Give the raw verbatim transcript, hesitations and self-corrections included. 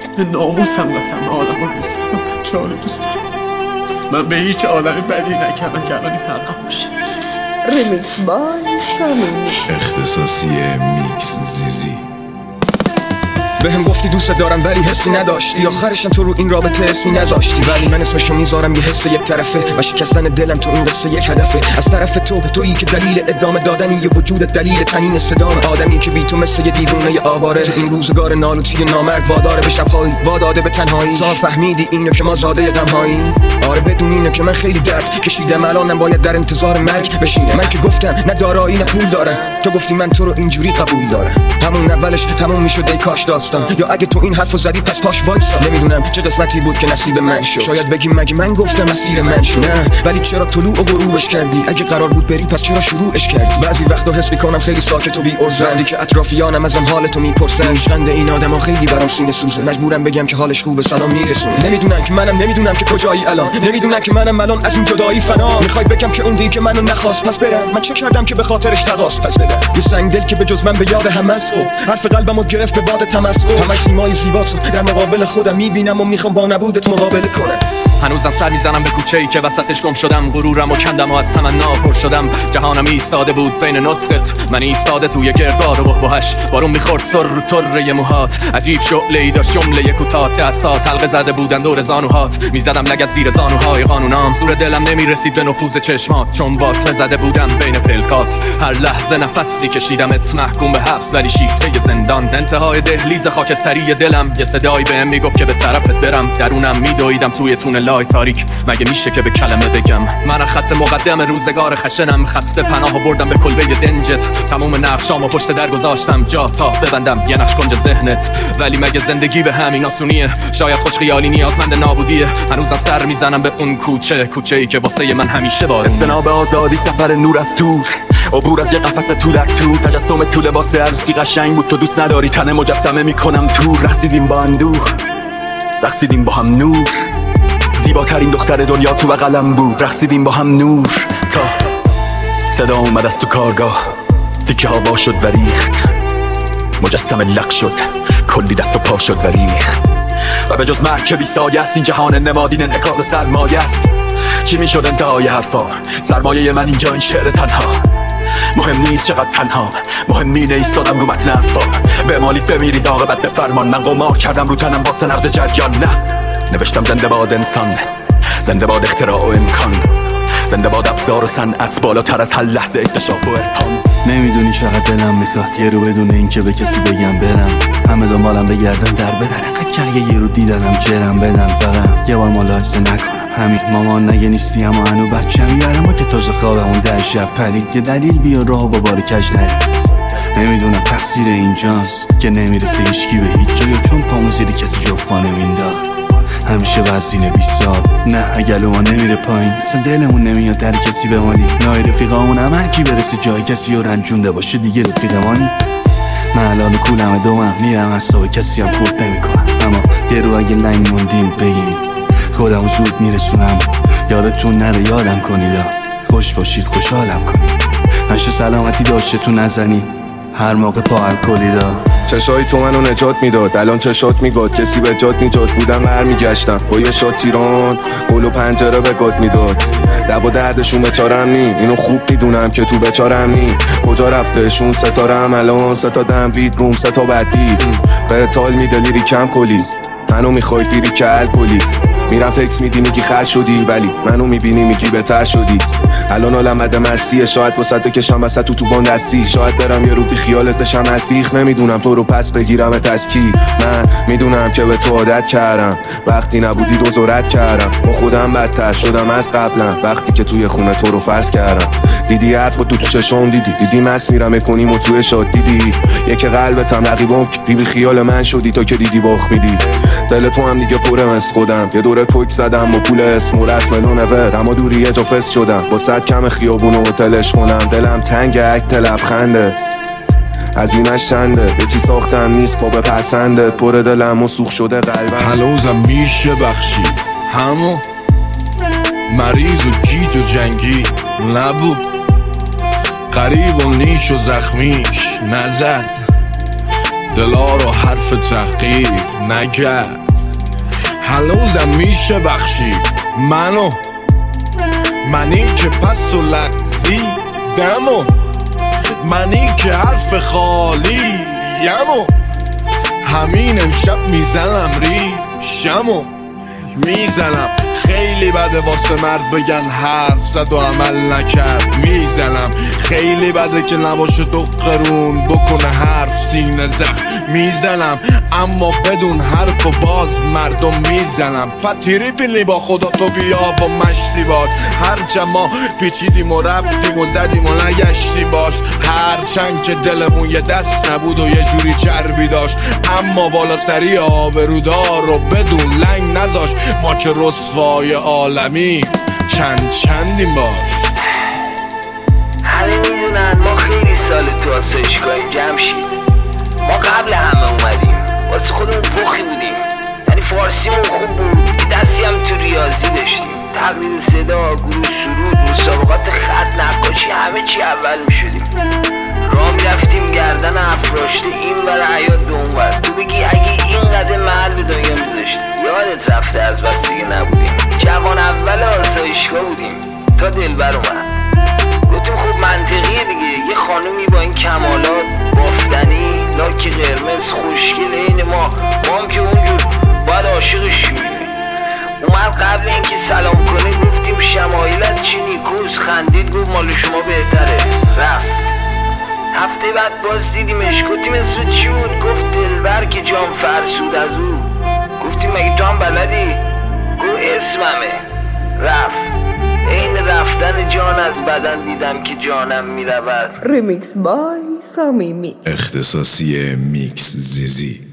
به ناموسم قسم، من آدم رو دوست دارم، من بچه ها رو دوست دارم. من به هیچ آدمی بدی نکردم که الان این حقم باشه. ریمیکس بای سامین، اختصاصی میکس زیزی. بهم گفتی دوست دارم ولی حسی نداشتی، آخرشم تو رو این رابطه اسمی نذاشتی، ولی من اسمشو میذارم یه حس یک طرفه و شکستن دلم تو این قصه یک هدفه. از طرف تو، تویی که دلیل ادامه دادنی یه وجودت، دلیل تنین صدام آدمی که بی تو مثل یه دیوونه آواره تو این روزگار نالوتی نامرد، واداره به شبهایی، واداده به تنهایی. تا فهمیدی اینو که ما زاده غمهایی، آره بدون اینو که من خیلی درد کشیدم، الانم باید در انتظار مرگ بشینم. من که گفتم نه دارایی نه پول دارم، تو گفتی من تو رو اینجوری قبول دارم. همون اولش تموم میشد ای کاش داستان، یا اگه تو این حرفو زدی پس پاش وایسا. نمیدونم چه قسمتی بود که نصیب من شد، شاید بگی مگه من گفتم مسیر من شد، نه ولی چرا طلوع و غروبش کردی؟ اگه قرار بود بری پس چرا شروعش کردی؟ بعضی وقتا حس میکنم خیلی ساکت و بی ارزه، وقتی که اطرافیانم ازم حالتو میپرسن. عشقند این آدما خیلی برام سینه سوزه، مجبورم بگم که حالش خوبه سلام میرسونه. نمیدونم که منم نمیدونم که کجایی الان، نمیدونم که منم الان از این جدایی فنا. میخوای بگم که اون دی که منو نخواست پس برم، من چه کردم که به خاطرش تقاص پس بدم؟ یه سنگ دل که به جز من به یاد هم است، حرف قلبمو گرفت به باد تمسخر. همش سیمای زیباتو در مقابل خودم میبینم و میخوام با نبودت مقابله کنم. هنوزم سر میزنم به کوچه‌ای که وسطش گم شدم، غرورم و کندم و از تمنا پر شدم. جهانم ایستاده بود بین نطقت، من ایستاده توی گردباد و بحبوحش. بارون میخورد سر رو تره موهات، عجیب شعله‌ای داشت جمله کوتاه. دستات حلقه زده بودن دور زانوهات، میزدم لگد زیر زانوهای قانونام. زور دلم نمیرسید به نفوذ چشمات، چون بات زده بودم بین پلکات. هر لحظه نفسی کشیدمت محکوم به حبس ولی شیفته زندان. انتهای دهلیز خاکستری دلم یه صدایی بهم میگفت که به طرفت برم. درونم میدویدم توی تونل لای تاریک، مگه میشه که به کلمه بگم؟ من خط مقدم روزگار خشنم، خسته پناه آوردم به کلبه دنجت. تموم نقشامو پشت در گذاشتم جا تا ببندم یه نقش کنج ذهنت. ولی مگه زندگی به همین آسونیه؟ شاید خوش خیالی نیازمند نابودیه. هنوزم سر میزنم به اون کوچه، کوچه‌ای که واسه من همیشه بارونیه. استناب آزادی، سفر نور از دور، عبور از یه قفس تو در تو. تجسم تو لباس عروسی قشنگ بود، تو دوست نداری تن مجسمه میکنم تو. رقصیدیم با اندوه، رقصیدیم با هم نور، زیباترین دختر دنیا تو بغلم بود. رقصیدیم با هم نور تا صدا اومد از تو کارگاه، تیکه هوا شد و ریخت، مجسمه لق شد، کلی دست و پا شد و ریخت. و به جز مرگ که بی سایه است، این جهان نمادین انعکاس سرمایه است. چی میشد انتهای حرفا؟ سرمایه من اینجا این شعر تنها. مهم نیست چقدر تنها، مهم مینه ایستادم رو متن حرفا. بمالید بمیرید عاقبت به فرمان، من قمار کردم رو تنم واسه نبض جریان. نه نوشتم زنده باد انسان، زنده باد اختراع و امکان، زنده باد ابزار و صنعت، بالاتر از هر لحظه اکتشاف و عرفان. نمیدونی چقدر دلم میخواد یه رو بدون این که به کسی بگم برم. همه دنبالم بگردن در بدن، که اگه یه رو دیدنم جرم بدن. فقط یه بار ملاحظه نکنم همین مامان نگه نیستی، اما هنو بچه میبرم و که تازه خوابمون در شب پرید. یه دلیل بیا راه با بار کج نرید. نمیدونم تقصیر اینجاست که نمیرسه هیچکی به هیچ جا، یا چون پامو زیر کسی جفا نمینداخت. همیشه وزینه بیستاب، نه اگلوها نمیره پایین، اصلا دلمون نمیاد در کسی بمانی. نای رفیقامون هم هر کی برسه جای کسی رو رنجونده باشه دیگه رفیقمانی. من الان کولم دومم، میرم از صاحب کسی هم خورد نمی کنم. اما یه رو اگه لنگ موندیم بگیم خودم زود میرسونم. یادتون نره یادم کنید، خوش باشید خوشحالم کنید. نشه سلامتی داشته تو نزنی هر موقع پا الکلیدا. چشای تو منو نجات میداد، الان چشات میگاد. کسی به جات نجات بودم غر میگشتم با یه شات تیران، گل و پنجره به گات میداد. دب و دردشون بچارم نی، اینو خوب میدونم که تو بچارم نی. کجا رفتهشون ستارم الان، ستا دم وید روم ستا بدبی. به تال میده لیری کم کلی، منو میخوای فیری که الکلی. میرم تکس میدی میگی خر شدی، ولی منو میبینی میگی بهتر شدی. الان حالم بده مستیه، شاید وسط بکشم وسط تو تو بان دستی. شاید برم یه رو بی خیالت بشم از دیخ، نمیدونم تو رو پس بگیرم تسکی. من میدونم که به تو عادت کردم، وقتی نبودی دوزارت کردم. با خودم بدتر شدم از قبلا، وقتی که توی خونه تو رو فرض کردم. دیدی حرف تو تو چشم دیدی، دیدی مس میرم میکنیم و توی شاد دیدی. یک قلبتم رقیبم که بی خیال من شدی، تو که دیدی باخ میدی. دل تو هم دیگه پرم از خودم، یه دوره کوک زدم با پول اسم و رسم لونور. اما دوری یه جا فس شدم، با صد کم خیابون و هتلش کنم. دلم تنگ اکت لبخنده، از اینش چنده. به چی ساختم نیست با بپسنده، پر دلم و سوخ شده قلبم. هنوزم میشه بخشی همو مریض و گیج و جنگی نبود، قریب و نیش و زخمیش نزد، دلا رو حرف تحقیر نکرد. هنوزم میشه بخشی منو منی که پس و لغزیدمو منی که حرف خالی یمو همین امشب میزنم ریشمو میزنم خیلی بده واسه مرد بگن حرف زد و عمل نکرد میزنم خیلی بده که نباشه تو قرون بکنه حرف سینه زخم میزنم اما بدون حرف و باز مردم میزنم فتیری پیلی با خدا تو بیا و مشتی باش هر ما پیچیدیم و رفتیم و زدیم و نگشتی باش هرچند که دلمون یه دست نبود و یه جوری چربی داشت اما بالا سری آبرودار و بدون لنگ نذاش ما که رسوای عالمی چند چندیم باش همه میدونن ما خیلی سال تو آسایشگاهیم جمشید ما قبل همه اومدیم واسه خودمون بخی بودیم یعنی فارسیمون خوب بود دستی هم تو ریاضی داشتیم تقلید صدا گروه سرود مسابقات خط نقاشی همه چی اول میشدیم راه میرفتیم گردن افراشته این ور حیات به اون ور تو بگی اگه این قدر محل به دنیا میذاشت یادت رفته از بس دیگه نبودیم جوان اول آسایشگاه بودیم تا دلبر اومد گفتیم خوب منطقیه دیگه یه خانومی با این کمالات بافتنی لاک قرمز خوشگل این ما ما هم که اونجور باید عاشقش شیم اومد قبل اینکه سلام کنه گفتیم شمایلت چی نیکوز خندید گفت مال شما بهتره رفت هفته بعد باز دیدیمش گفتیم اسم چی بود گفت دلبر که جام فرسود از او گفتیم مگه تو هم بلدی گفت اسممه رفت این رفتن جان از بدن دیدم که جانم میرود ریمیکس بای صمیمی اختصاصی میکس زیزی